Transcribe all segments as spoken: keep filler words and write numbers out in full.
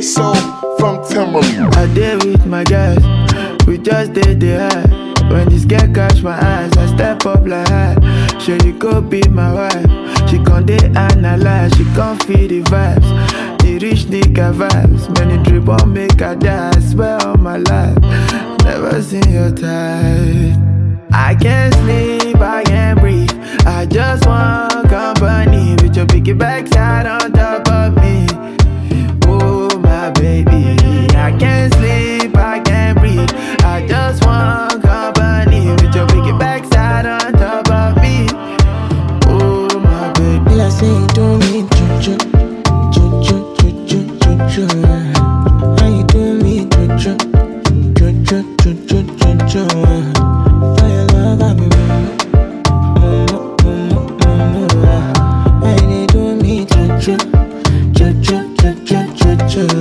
K-So from Timberland. I did with my guys, we just did the high. When this girl catch my eyes, I step up like high. Sure you go be my wife. She con dey analyze, she con feel the vibes. The rich nigga vibes, many drip on make her die. I swear on my life, never seen your type. I can't sleep, I can't breathe. I just want company with your biggie backside on top of me. Oh my baby, I can't sleep, I can't breathe. I just want company with your biggie backside on top of me. Oh my baby, I say you do me choo choo, choo choo choo choo choo. How you do me choo choo, choo choo choo choo choo choo. For your love I be mumu, mumu, mumu, mumu. How you do me choo choo, choo choo choo choo choo choo.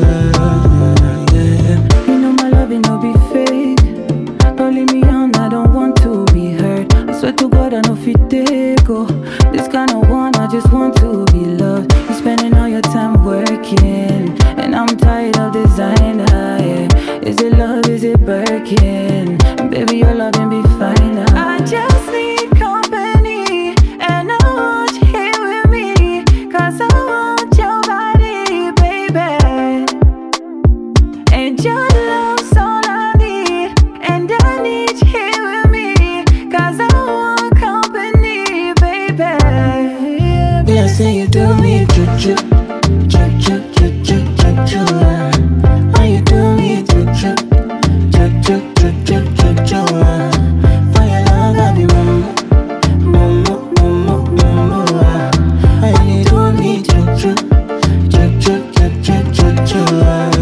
You know my love it no be fake. Don't leave me on, I don't want to be hurt. I swear to God I know fit take go. This kind of one I just want to be loved. You spending all your time working, and I'm tired of designer. Yeah. Is it love? Is it Birkin? Baby, your loving be fine now. I just need company, and I want you here with me, 'cause I want your body, baby. And your love's all I need, and I need you here with me, 'cause I want company, baby. Me I say you do me choo choo, choo choo choo choo choo choo. How you do me choo choo, choo choo choo choo choo choo. For your love I be mumu, mumu, mumu, mumu. How you do me choo choo, choo choo choo choo choo choo.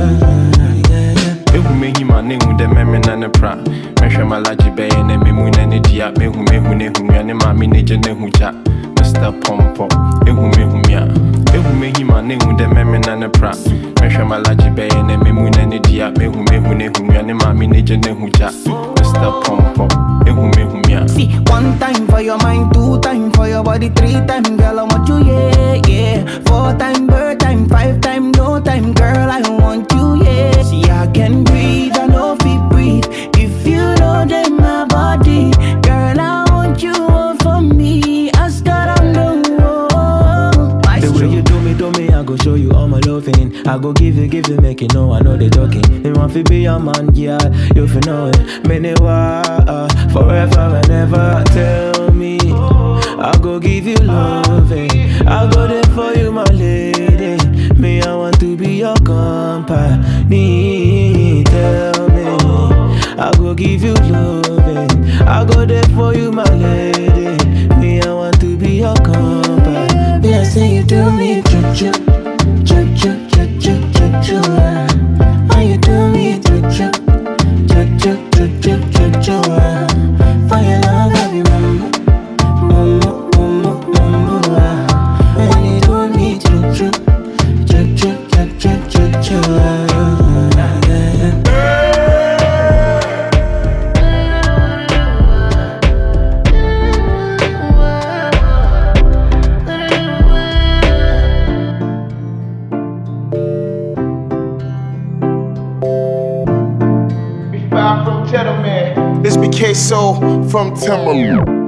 Mehu mehi ma ne hu de meme na ne pra. Mehwe malaji be ye ne memu na ne dia. Mehu mehu ne hu ya ne ma me ne je ne hu ja. Mister Pompo, ehu mehu mia. Mehu mehi ma ne hu de meme na ne pra. Mehwe malaji be ye ne memu na ne dia. Mehu mehu ne hu ya ne ma me ne je ne hu ja. Mister Pompo, ehu mehu mia. See, one time for your mind, two time for your body, three time, girl, I want you, yeah, yeah. Four time, bird time, five time, no time, girl, I want you, yeah. See, I can breathe, I know if you breathe. If you know that my body, girl, I want you all for me. I start on the wall. the way you do me, do me, I go show you all my loving. I go give you, give you, make you know I know they talking. They want to be your man, yeah, you fi know it. Many wa, uh, forever and ever. Tell me, I go give you loving. I go there for you, my lady. Me, I want to be your company. Tell me, I go give you loving. I go there for you, my lady. Me, I want to be your company. Me I say you do me choo choo, choo choo choo choo choo choo. How you do me choo choo, choo choo choo choo choo choo. For your love I be mumu, mumu, mumu, mumu. How you do me choo choo, choo choo choo choo choo choo. This be K-So from Timberland.